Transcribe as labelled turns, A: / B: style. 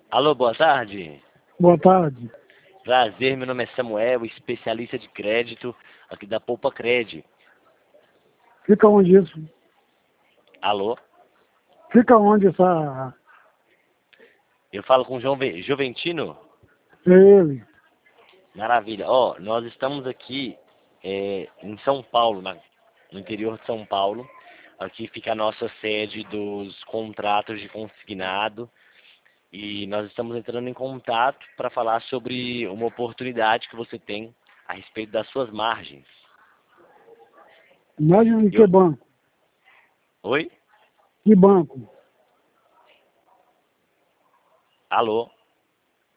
A: Alô, boa tarde.
B: Boa tarde.
A: Prazer, meu nome é Samuel, especialista de crédito aqui da Poupa Cred.
B: Fica onde isso?
A: Alô?
B: Fica onde essa...
A: Eu falo com o Juventino?
B: É ele?
A: Maravilha. Ó, nós estamos aqui em São Paulo, no interior de São Paulo. Aqui fica a nossa sede dos contratos de consignado. E nós estamos entrando em contato para falar sobre uma oportunidade que você tem a respeito das suas margens.
B: Imagina de que
A: Eu...
B: banco?
A: Oi?
B: Que banco?
A: Alô?